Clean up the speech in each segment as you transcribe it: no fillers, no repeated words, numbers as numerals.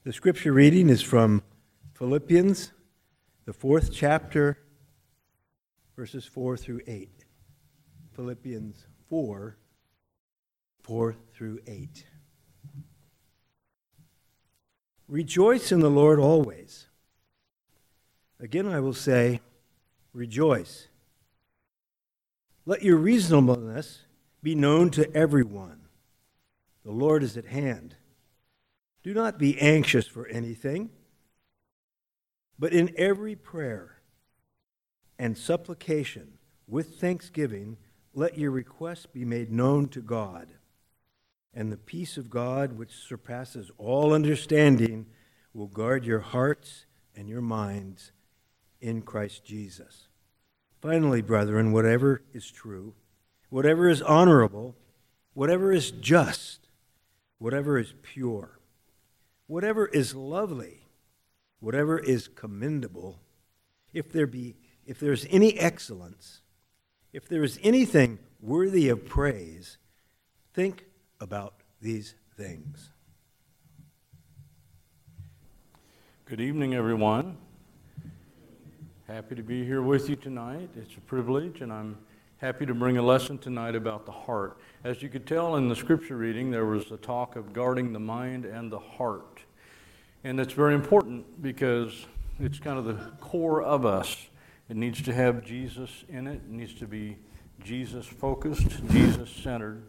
The scripture reading is from Philippians, the 4th chapter, verses 4 through 8. Philippians 4 through 8. Rejoice in the Lord always. Again I will say, rejoice. Let your reasonableness be known to everyone. The Lord is at hand. Do not be anxious for anything, but in every prayer and supplication with thanksgiving, let your requests be made known to God. And the peace of God, which surpasses all understanding, will guard your hearts and your minds in Christ Jesus. Finally, brethren, whatever is true, whatever is honorable, whatever is just, whatever is pure, whatever is lovely, whatever is commendable, if there's any excellence, if there is anything worthy of praise, think about these things. Good evening, everyone. Happy to be here with you tonight. It's a privilege, and I'm happy to bring a lesson tonight about the heart. As you could tell in the scripture reading, there was a talk of guarding the mind and the heart. And that's very important because it's kind of the core of us. It needs to have Jesus in it. It needs to be Jesus-focused, Jesus-centered.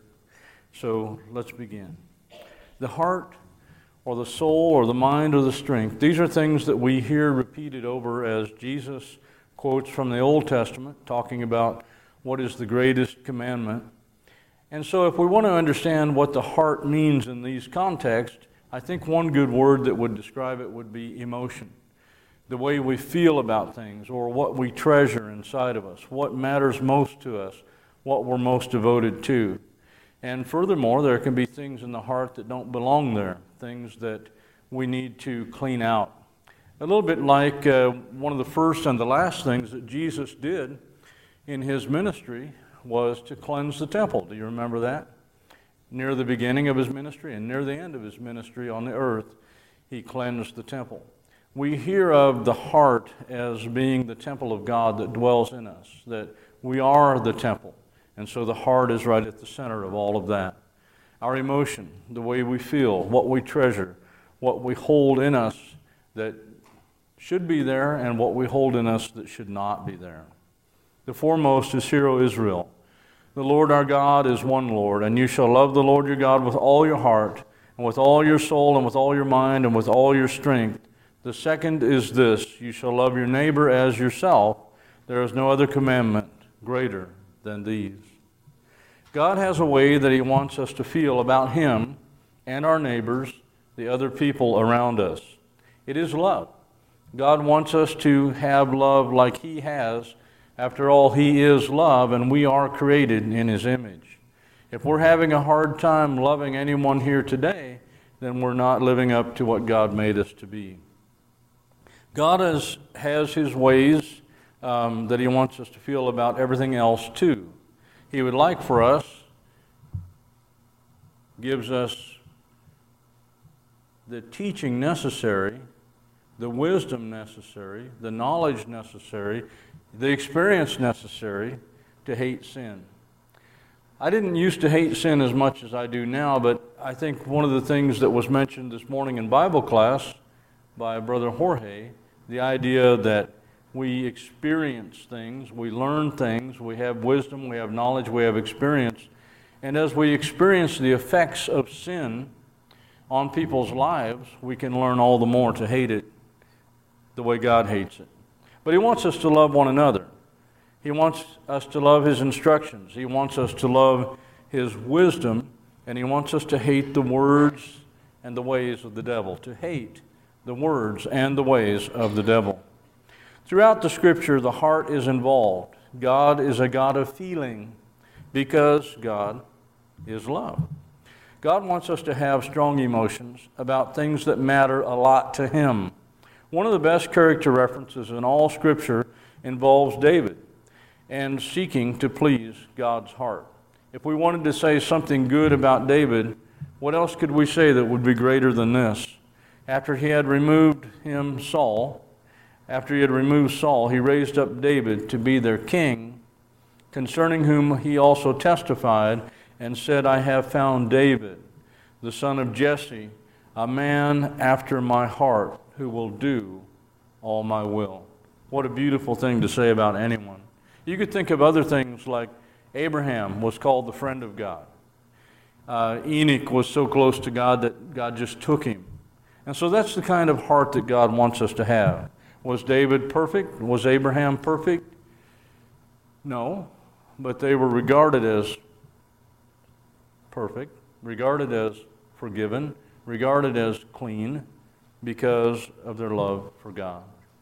So let's begin. The heart, or the soul, or the mind, or the strength, these are things that we hear repeated over as Jesus quotes from the Old Testament, talking about what is the greatest commandment. And so if we want to understand what the heart means in these contexts, I think one good word that would describe it would be emotion. The way we feel about things, or what we treasure inside of us, what matters most to us, what we're most devoted to. And furthermore, there can be things in the heart that don't belong there, things that we need to clean out. A little bit like one of the first and the last things that Jesus did in his ministry was to cleanse the temple. Do you remember that? Near the beginning of his ministry and near the end of his ministry on the earth, he cleansed the temple. We hear of the heart as being the temple of God that dwells in us, that we are the temple. And so the heart is right at the center of all of that. Our emotion, the way we feel, what we treasure, what we hold in us that should be there, and what we hold in us that should not be there. The foremost is Hear, O Israel. The Lord our God is one Lord, and you shall love the Lord your God with all your heart, and with all your soul, and with all your mind, and with all your strength. The second is this, you shall love your neighbor as yourself. There is no other commandment greater than these. God has a way that he wants us to feel about him and our neighbors, the other people around us. It is love. God wants us to have love like he has. After all, he is love, and we are created in his image. If we're having a hard time loving anyone here today, then we're not living up to what God made us to be. God has his ways that he wants us to feel about everything else too. He would like for us, gives us the teaching necessary, the wisdom necessary, the knowledge necessary, the experience necessary to hate sin. I didn't used to hate sin as much as I do now, but I think one of the things that was mentioned this morning in Bible class by Brother Jorge, the idea that we experience things, we learn things, we have wisdom, we have knowledge, we have experience, and as we experience the effects of sin on people's lives, we can learn all the more to hate it the way God hates it. But he wants us to love one another. He wants us to love his instructions. He wants us to love his wisdom, and he wants us to hate the words and the ways of the devil, to hate the words and the ways of the devil. Throughout the scripture, the heart is involved. God is a God of feeling because God is love. God wants us to have strong emotions about things that matter a lot to him. One of the best character references in all Scripture involves David and seeking to please God's heart. If we wanted to say something good about David, what else could we say that would be greater than this? After he had removed Saul, he raised up David to be their king, concerning whom he also testified and said, I have found David, the son of Jesse, a man after my heart, who will do all my will. What a beautiful thing to say about anyone. You could think of other things like Abraham was called the friend of God. Enoch was so close to God that God just took him. And so that's the kind of heart that God wants us to have. Was David perfect? Was Abraham perfect? No, but they were regarded as perfect, regarded as forgiven, regarded as clean because of their love for God.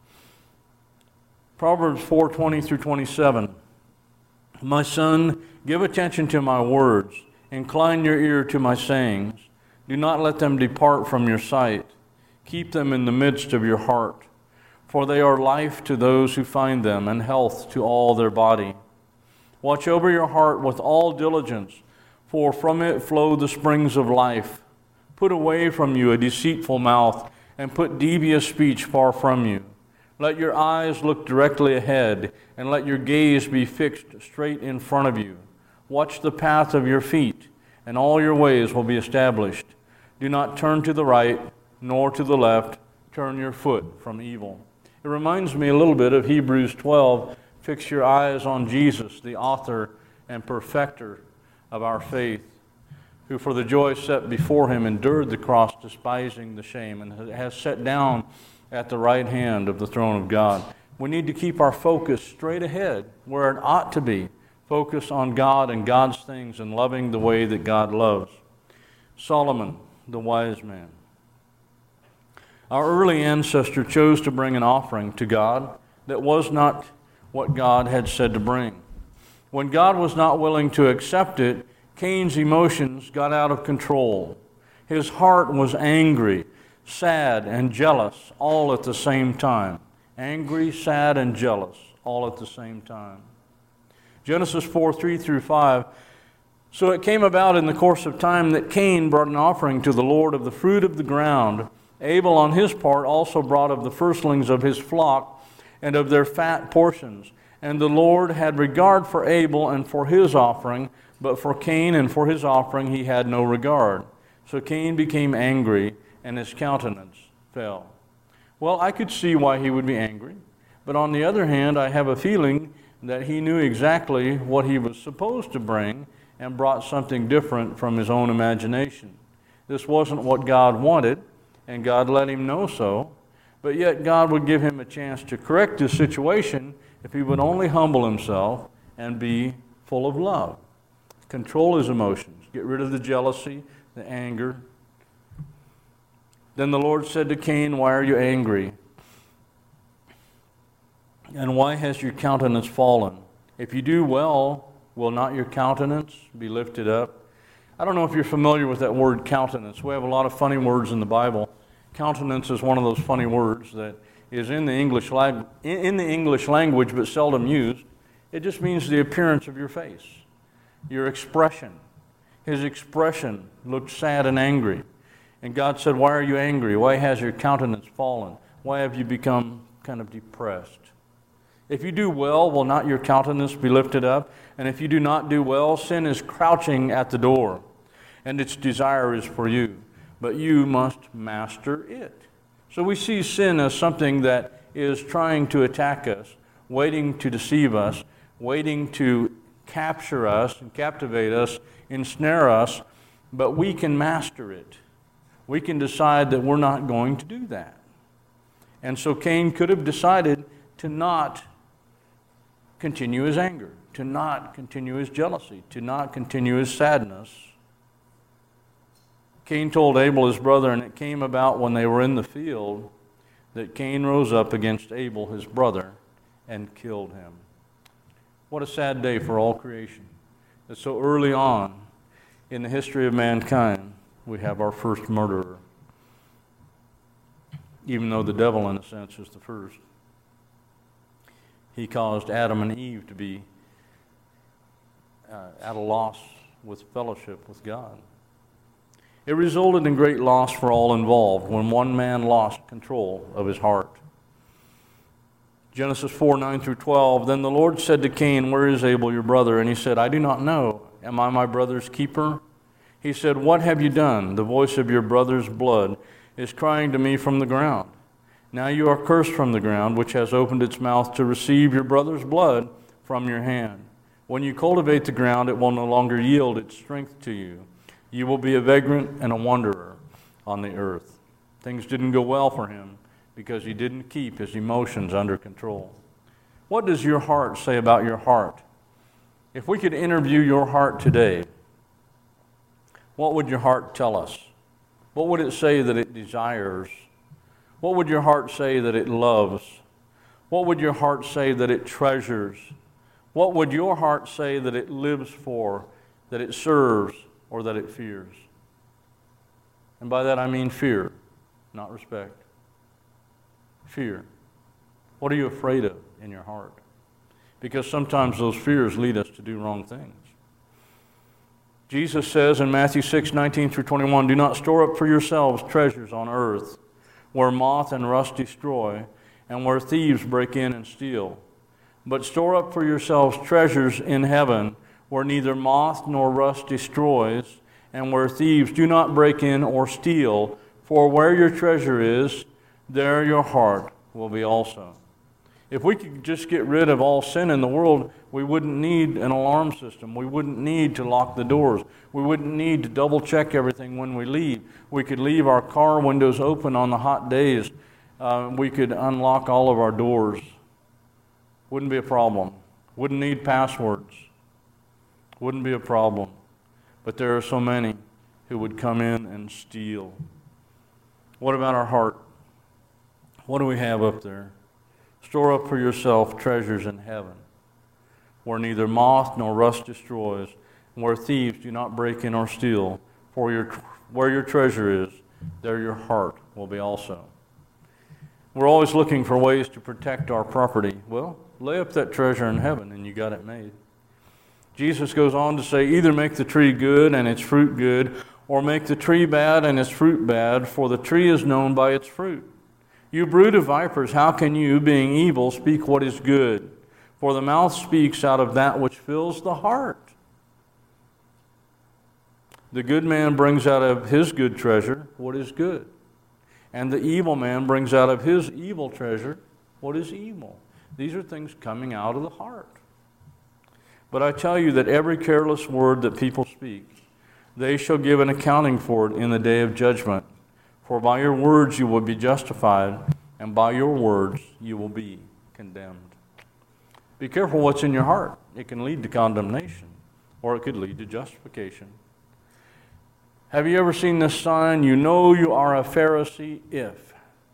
Proverbs 4:20 through 27. My son, give attention to my words. Incline your ear to my sayings. Do not let them depart from your sight. Keep them in the midst of your heart. For they are life to those who find them, and health to all their body. Watch over your heart with all diligence, for from it flow the springs of life. Put away from you a deceitful mouth, and put devious speech far from you. Let your eyes look directly ahead, and let your gaze be fixed straight in front of you. Watch the path of your feet, and all your ways will be established. Do not turn to the right, nor to the left. Turn your foot from evil. It reminds me a little bit of Hebrews 12. Fix your eyes on Jesus, the author and perfecter of our faith, who for the joy set before him endured the cross, despising the shame, and has sat down at the right hand of the throne of God. We need to keep our focus straight ahead, where it ought to be. Focus on God and God's things and loving the way that God loves. Solomon, the wise man. Our early ancestor chose to bring an offering to God that was not what God had said to bring. When God was not willing to accept it, Cain's emotions got out of control. His heart was angry, sad, and jealous all at the same time. Angry, sad, and jealous all at the same time. Genesis 4:3 through 5. So it came about in the course of time that Cain brought an offering to the Lord of the fruit of the ground. Abel on his part also brought of the firstlings of his flock and of their fat portions. And the Lord had regard for Abel and for his offering, but for Cain and for his offering he had no regard. So Cain became angry, and his countenance fell. Well, I could see why he would be angry, but on the other hand, I have a feeling that he knew exactly what he was supposed to bring and brought something different from his own imagination. This wasn't what God wanted, and God let him know so, but yet God would give him a chance to correct his situation if he would only humble himself and be full of love. Control his emotions, get rid of the jealousy, the anger. Then the Lord said to Cain, why are you angry? And why has your countenance fallen? If you do well, will not your countenance be lifted up? I don't know if you're familiar with that word countenance. We have a lot of funny words in the Bible. Countenance is one of those funny words that is in the English language but seldom used. It just means the appearance of your face, your expression. His expression looked sad and angry. And God said, why are you angry? Why has your countenance fallen? Why have you become kind of depressed? If you do well, will not your countenance be lifted up? And if you do not do well, sin is crouching at the door, and its desire is for you, but you must master it. So we see sin as something that is trying to attack us, waiting to deceive us, waiting to capture us and captivate us, ensnare us, but we can master it. We can decide that we're not going to do that. And so Cain could have decided to not continue his anger, to not continue his jealousy, to not continue his sadness. Cain told Abel his brother, and it came about when they were in the field that Cain rose up against Abel his brother and killed him. What a sad day for all creation, that so early on in the history of mankind we have our first murderer, even though the devil in a sense is the first. He caused Adam and Eve to be at a loss with fellowship with God. It resulted in great loss for all involved when one man lost control of his heart. Genesis 4:9 through 12, then the Lord said to Cain, where is Abel your brother? And he said, I do not know. Am I my brother's keeper? He said, what have you done? The voice of your brother's blood is crying to me from the ground. Now you are cursed from the ground, which has opened its mouth to receive your brother's blood from your hand. When you cultivate the ground, it will no longer yield its strength to you. You will be a vagrant and a wanderer on the earth. Things didn't go well for him because he didn't keep his emotions under control. What does your heart say about your heart? If we could interview your heart today, what would your heart tell us? What would it say that it desires? What would your heart say that it loves? What would your heart say that it treasures? What would your heart say that it lives for, that it serves, or that it fears? And by that I mean fear, not respect. Fear. What are you afraid of in your heart? Because sometimes those fears lead us to do wrong things. Jesus says in Matthew 6:19 through 21, do not store up for yourselves treasures on earth, where moth and rust destroy, and where thieves break in and steal. But store up for yourselves treasures in heaven, where neither moth nor rust destroys, and where thieves do not break in or steal. For where your treasure is, there your heart will be also. If we could just get rid of all sin in the world, we wouldn't need an alarm system. We wouldn't need to lock the doors. We wouldn't need to double check everything when we leave. We could leave our car windows open on the hot days. We could unlock all of our doors. Wouldn't be a problem. Wouldn't need passwords. Wouldn't be a problem. But there are so many who would come in and steal. What about our heart? What do we have up there? Store up for yourself treasures in heaven, where neither moth nor rust destroys, and where thieves do not break in or steal. For where your treasure is, there your heart will be also. We're always looking for ways to protect our property. Well, lay up that treasure in heaven and you got it made. Jesus goes on to say, either make the tree good and its fruit good, or make the tree bad and its fruit bad, for the tree is known by its fruit. You brood of vipers, how can you, being evil, speak what is good? For the mouth speaks out of that which fills the heart. The good man brings out of his good treasure what is good, and the evil man brings out of his evil treasure what is evil. These are things coming out of the heart. But I tell you that every careless word that people speak, they shall give an accounting for it in the day of judgment. For by your words you will be justified, and by your words you will be condemned. Be careful what's in your heart. It can lead to condemnation, or it could lead to justification. Have you ever seen this sign? You know you are a Pharisee if.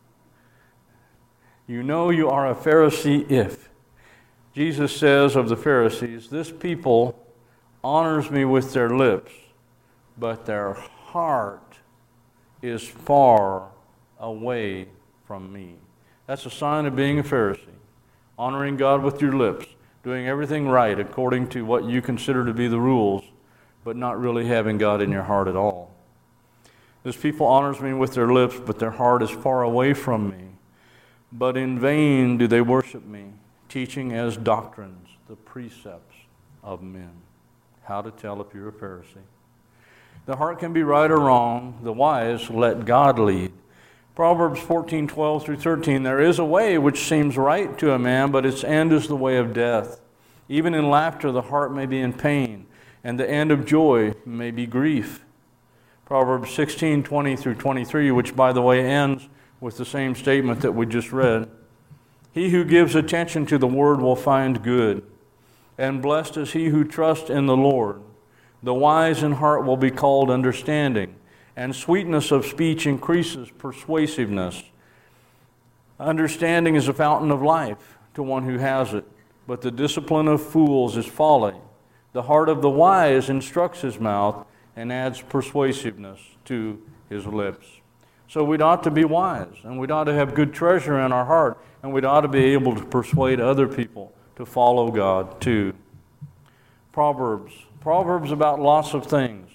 You know you are a Pharisee if. Jesus says of the Pharisees, this people honors me with their lips, but their heart is far away from me. That's a sign of being a Pharisee. Honoring God with your lips, doing everything right according to what you consider to be the rules, but not really having God in your heart at all. This people honors me with their lips, but their heart is far away from me. But in vain do they worship me, teaching as doctrines the precepts of men. How to tell if you're a Pharisee. The heart can be right or wrong. The wise let God lead. Proverbs 14:12 through 13, there is a way which seems right to a man, but its end is the way of death. Even in laughter the heart may be in pain, and the end of joy may be grief. Proverbs 16:20 through 23, which by the way ends with the same statement that we just read. He who gives attention to the word will find good, and blessed is he who trusts in the Lord. The wise in heart will be called understanding, and sweetness of speech increases persuasiveness. Understanding is a fountain of life to one who has it, but the discipline of fools is folly. The heart of the wise instructs his mouth and adds persuasiveness to his lips. So we'd ought to be wise, and we'd ought to have good treasure in our heart, and we'd ought to be able to persuade other people to follow God too. Proverbs about lots of things.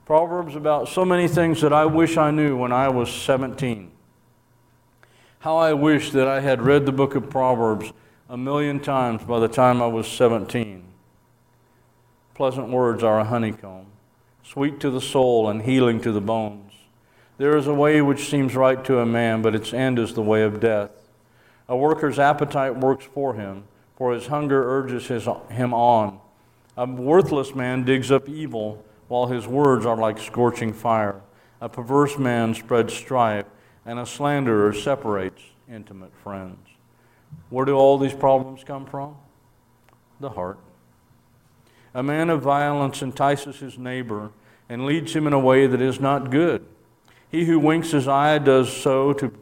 Proverbs about so many things that I wish I knew when I was 17. How I wish that I had read the book of Proverbs a million times by the time I was 17. Pleasant words are a honeycomb, sweet to the soul and healing to the bones. There is a way which seems right to a man, but its end is the way of death. A worker's appetite works for him, for his hunger urges him on. A worthless man digs up evil, while his words are like scorching fire. A perverse man spreads strife, and a slanderer separates intimate friends. Where do all these problems come from? The heart. A man of violence entices his neighbor and leads him in a way that is not good. He who winks his eye does so to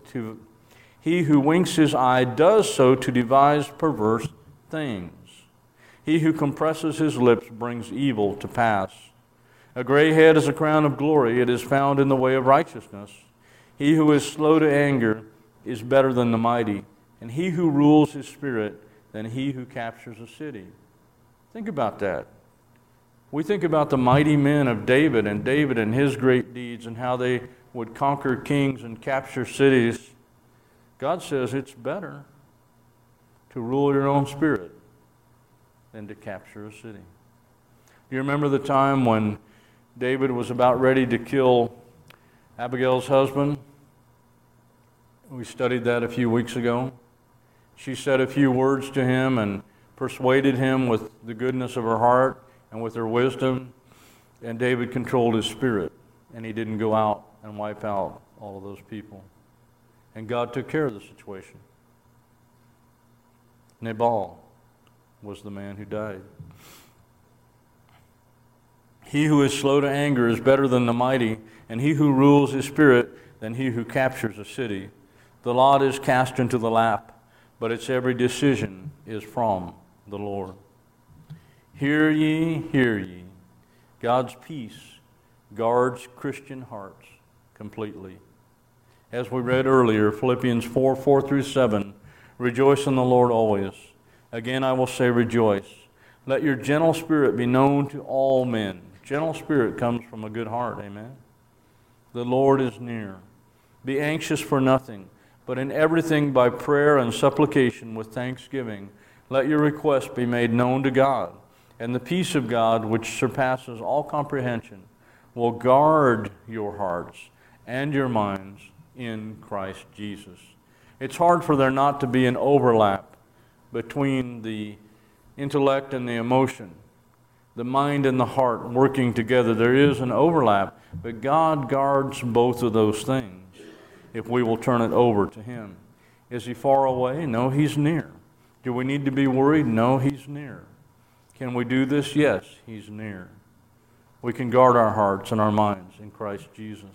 devise perverse things. He who compresses his lips brings evil to pass. A gray head is a crown of glory. It is found in the way of righteousness. He who is slow to anger is better than the mighty, and he who rules his spirit than he who captures a city. Think about that. We think about the mighty men of David and his great deeds and how they would conquer kings and capture cities. God says it's better to rule your own spirit than to capture a city. Do you remember the time when David was about ready to kill Abigail's husband? We studied that a few weeks ago. She said a few words to him and persuaded him with the goodness of her heart and with her wisdom, and David controlled his spirit, and he didn't go out and wipe out all of those people. And God took care of the situation. Nabal was the man who died. He who is slow to anger is better than the mighty, and he who rules his spirit than he who captures a city. The lot is cast into the lap, but its every decision is from the Lord. Hear ye, hear ye. God's peace guards Christian hearts completely. As we read earlier, Philippians 4:4-7, rejoice in the Lord always. Again I will say rejoice. Let your gentle spirit be known to all men. Gentle spirit comes from a good heart, amen? The Lord is near. Be anxious for nothing, but in everything by prayer and supplication with thanksgiving, let your requests be made known to God. And the peace of God, which surpasses all comprehension, will guard your hearts and your minds in Christ Jesus. It's hard for there not to be an overlap between the intellect and the emotion, the mind and the heart working together. There is an overlap, but God guards both of those things if we will turn it over to Him. Is He far away? No, He's near. Do we need to be worried? No, He's near. Can we do this? Yes, He's near. We can guard our hearts and our minds in Christ Jesus.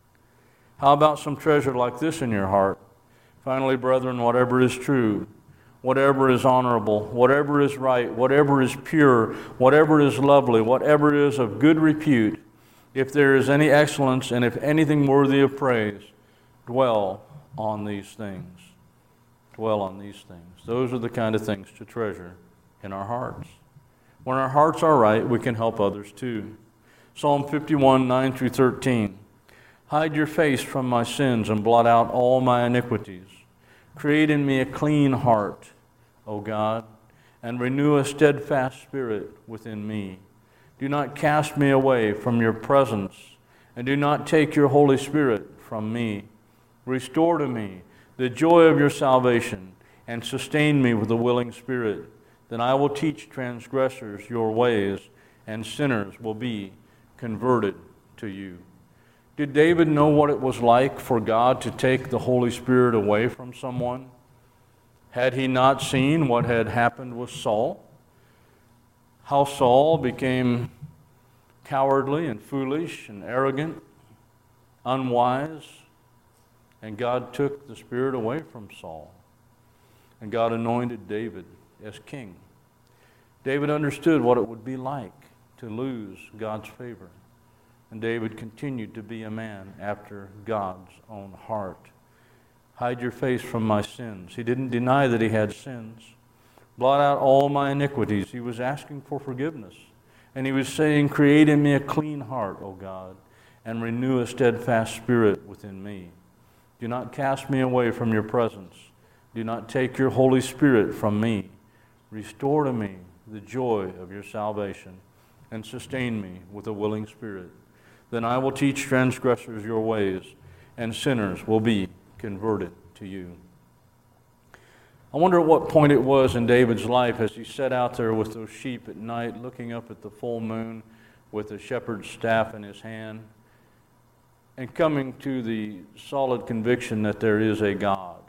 How about some treasure like this in your heart? Finally, brethren, whatever is true, whatever is honorable, whatever is right, whatever is pure, whatever is lovely, whatever is of good repute, if there is any excellence and if anything worthy of praise, dwell on these things. Dwell on these things. Those are the kind of things to treasure in our hearts. When our hearts are right, we can help others too. Psalm 51, 9-13. Hide your face from my sins and blot out all my iniquities. Create in me a clean heart, O God, and renew a steadfast spirit within me. Do not cast me away from your presence, and do not take your Holy Spirit from me. Restore to me the joy of your salvation, and sustain me with a willing spirit. Then I will teach transgressors your ways, and sinners will be converted to you. Did David know what it was like for God to take the Holy Spirit away from someone? Had he not seen what had happened with Saul? How Saul became cowardly and foolish and arrogant, unwise, and God took the Spirit away from Saul. And God anointed David as king. David understood what it would be like to lose God's favor. And David continued to be a man after God's own heart. Hide your face from my sins. He didn't deny that he had sins. Blot out all my iniquities. He was asking for forgiveness. And he was saying, create in me a clean heart, O God, and renew a steadfast spirit within me. Do not cast me away from your presence. Do not take your Holy Spirit from me. Restore to me the joy of your salvation, and sustain me with a willing spirit. Then I will teach transgressors your ways, and sinners will be converted to you. I wonder at what point it was in David's life as he sat out there with those sheep at night, looking up at the full moon with a shepherd's staff in his hand, and coming to the solid conviction that there is a God.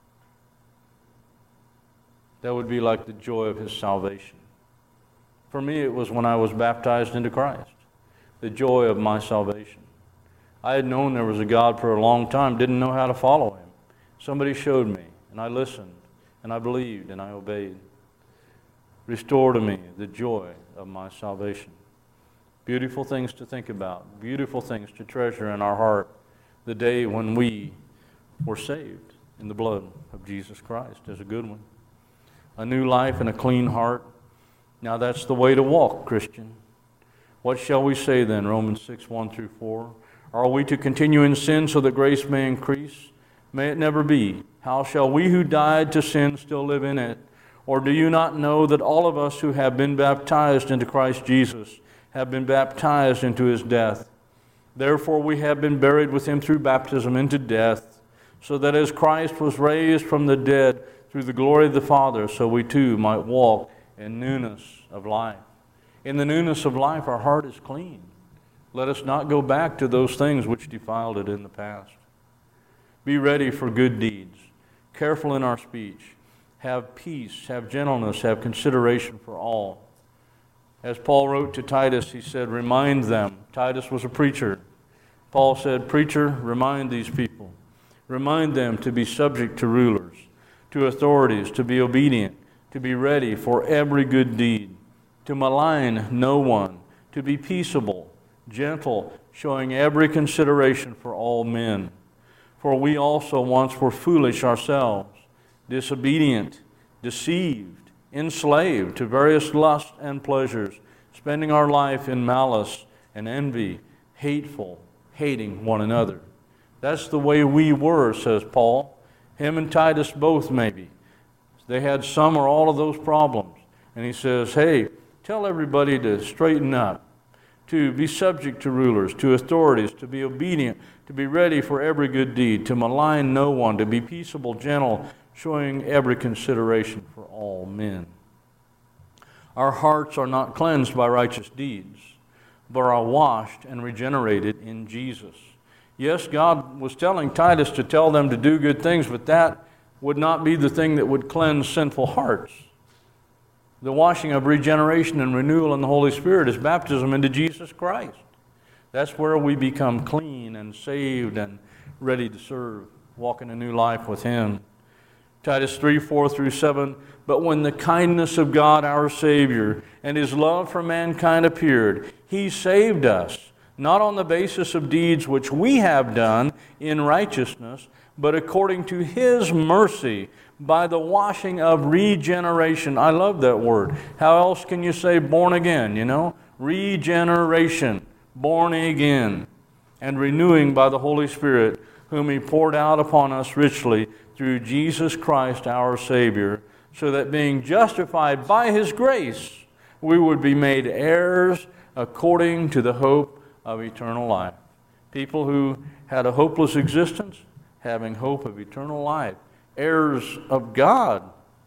That would be like the joy of his salvation. For me, it was when I was baptized into Christ, the joy of my salvation. I had known there was a God for a long time, didn't know how to follow him. Somebody showed me, and I listened, and I believed, and I obeyed. Restore to me the joy of my salvation. Beautiful things to think about, beautiful things to treasure in our heart, the day when we were saved in the blood of Jesus Christ is a good one. A new life and a clean heart. Now that's the way to walk, Christian. What shall we say then? Romans 6, 1 through 4. Are we to continue in sin so that grace may increase? May it never be. How shall we who died to sin still live in it? Or do you not know that all of us who have been baptized into Christ Jesus have been baptized into his death? Therefore we have been buried with him through baptism into death, so that as Christ was raised from the dead through the glory of the Father, so we too might walk in newness of life. In the newness of life, our heart is clean. Let us not go back to those things which defiled it in the past. Be ready for good deeds, careful in our speech, have peace, have gentleness, have consideration for all. As Paul wrote to Titus, he said, remind them. Titus was a preacher. Paul said, preacher, remind these people. Remind them to be subject to rulers, to authorities, to be obedient, to be ready for every good deed, to malign no one, to be peaceable, gentle, showing every consideration for all men. For we also once were foolish ourselves, disobedient, deceived, enslaved to various lusts and pleasures, spending our life in malice and envy, hateful, hating one another. That's the way we were, says Paul. Him and Titus both maybe. They had some or all of those problems. And he says, hey, tell everybody to straighten up, to be subject to rulers, to authorities, to be obedient, to be ready for every good deed, to malign no one, to be peaceable, gentle, showing every consideration for all men. Our hearts are not cleansed by righteous deeds, but are washed and regenerated in Jesus. Yes, God was telling Titus to tell them to do good things, but that would not be the thing that would cleanse sinful hearts. The washing of regeneration and renewal in the Holy Spirit is baptism into Jesus Christ. That's where we become clean and saved and ready to serve, walking a new life with him. Titus 3, 4 through 7, but when the kindness of God our Savior and his love for mankind appeared, he saved us, not on the basis of deeds which we have done in righteousness, but according to his mercy, by the washing of regeneration. I love that word. How else can you say born again, you know? Regeneration, born again, and renewing by the Holy Spirit, whom he poured out upon us richly through Jesus Christ our Savior, so that being justified by his grace, we would be made heirs according to the hope of eternal life. People who had a hopeless existence, having hope of eternal life. Heirs of God.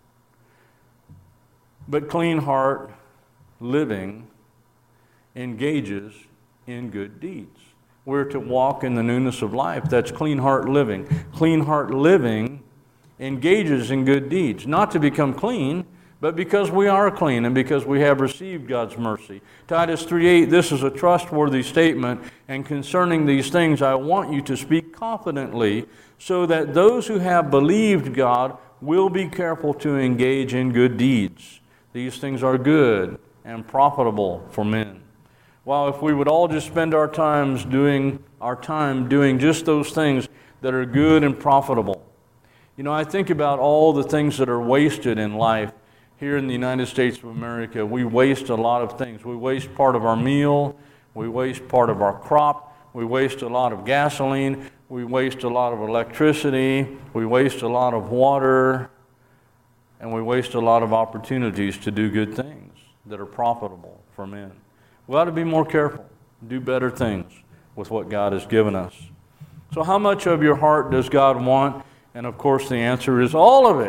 But clean heart living engages in good deeds. We're to walk in the newness of life. That's clean heart living. Clean heart living engages in good deeds. Not to become clean, but because we are clean and because we have received God's mercy. Titus 3:8, this is a trustworthy statement, and concerning these things I want you to speak confidently, so that those who have believed God will be careful to engage in good deeds. These things are good and profitable for men. Well, if we would all just spend our time doing just those things that are good and profitable. You know, I think about all the things that are wasted in life. Here in the United States of America, we waste a lot of things. We waste part of our meal. We waste part of our crop. We waste a lot of gasoline. We waste a lot of electricity. We waste a lot of water. And we waste a lot of opportunities to do good things that are profitable for men. We ought to be more careful, do better things with what God has given us. So how much of your heart does God want? And of course the answer is all of it.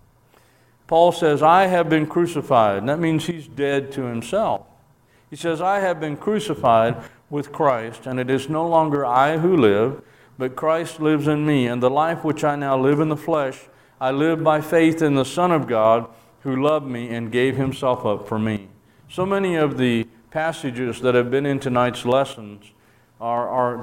Paul says, I have been crucified. And that means he's dead to himself. He says, I have been crucified with Christ, and it is no longer I who live, but Christ lives in me. And the life which I now live in the flesh, I live by faith in the Son of God, who loved me and gave himself up for me. So many of the passages that have been in tonight's lesson are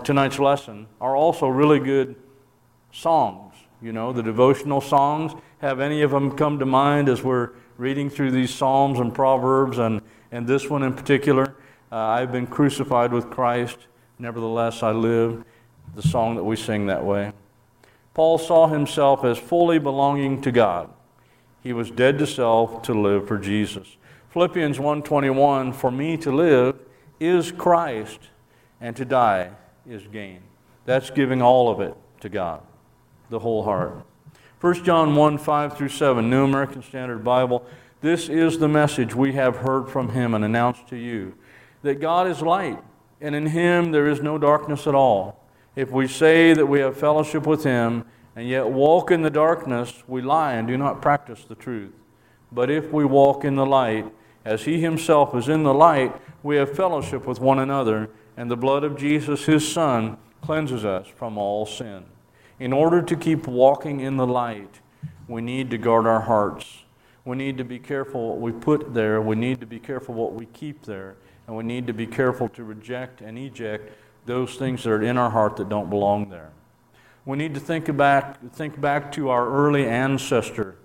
also really good songs. You know, the devotional songs. Have any of them come to mind as we're reading through these Psalms and Proverbs, and this one in particular? I've been crucified with Christ, nevertheless I live. The song that we sing that way. Paul saw himself as fully belonging to God. He was dead to self to live for Jesus. Philippians 1:21, for me to live is Christ, and to die is gain. That's giving all of it to God, the whole heart. 1 John 1:5-7, New American Standard Bible. This is the message we have heard from him and announced to you, that God is light, and in him there is no darkness at all. If we say that we have fellowship with him, and yet walk in the darkness, we lie and do not practice the truth. But if we walk in the light, as he himself is in the light, we have fellowship with one another, and the blood of Jesus, his Son, cleanses us from all sin. In order to keep walking in the light, we need to guard our hearts. We need to be careful what we put there. We need to be careful what we keep there. And we need to be careful to reject and eject those things that are in our heart that don't belong there. We need to think back to our early ancestor,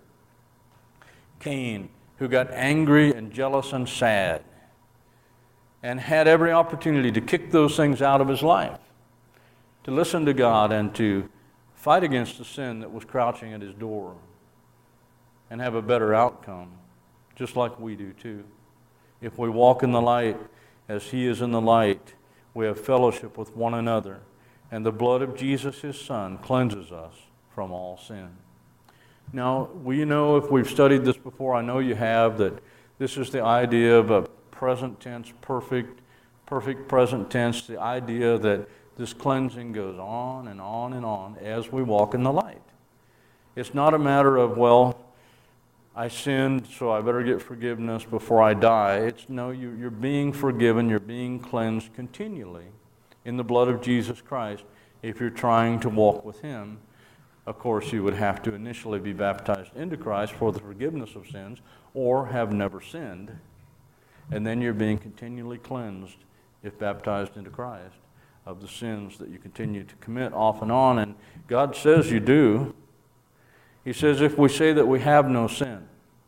Cain, who got angry and jealous and sad and had every opportunity to kick those things out of his life, to listen to God and to fight against the sin that was crouching at his door and have a better outcome, just like we do too. If we walk in the light as he is in the light, we have fellowship with one another, and the blood of Jesus, his Son, cleanses us from all sin. Now, we know, if we've studied this before, I know you have, that this is the idea of a present tense, perfect present tense, the idea that this cleansing goes on and on and on as we walk in the light. It's not a matter of, well, I sinned, so I better get forgiveness before I die. It's no, you're being forgiven, you're being cleansed continually in the blood of Jesus Christ. If you're trying to walk with him, of course, you would have to initially be baptized into Christ for the forgiveness of sins, or have never sinned, and then you're being continually cleansed, if baptized into Christ, of the sins that you continue to commit off and on. And God says you do. He says, if we say that we have no sin,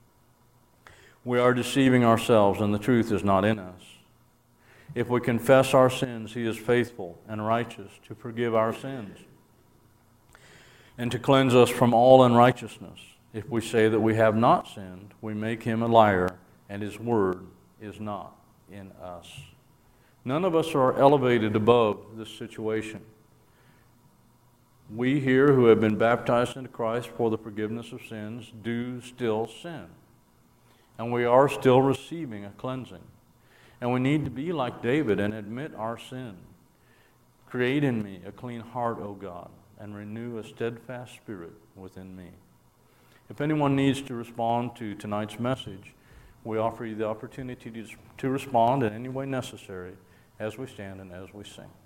we are deceiving ourselves and the truth is not in us. If we confess our sins, he is faithful and righteous to forgive our sins and to cleanse us from all unrighteousness. If we say that we have not sinned, we make him a liar, and his word is not in us. None of us are elevated above this situation. We here who have been baptized into Christ for the forgiveness of sins do still sin. And we are still receiving a cleansing. And we need to be like David and admit our sin. Create in me a clean heart, O God, and renew a steadfast spirit within me. If anyone needs to respond to tonight's message, we offer you the opportunity to respond in any way necessary as we stand and as we sing.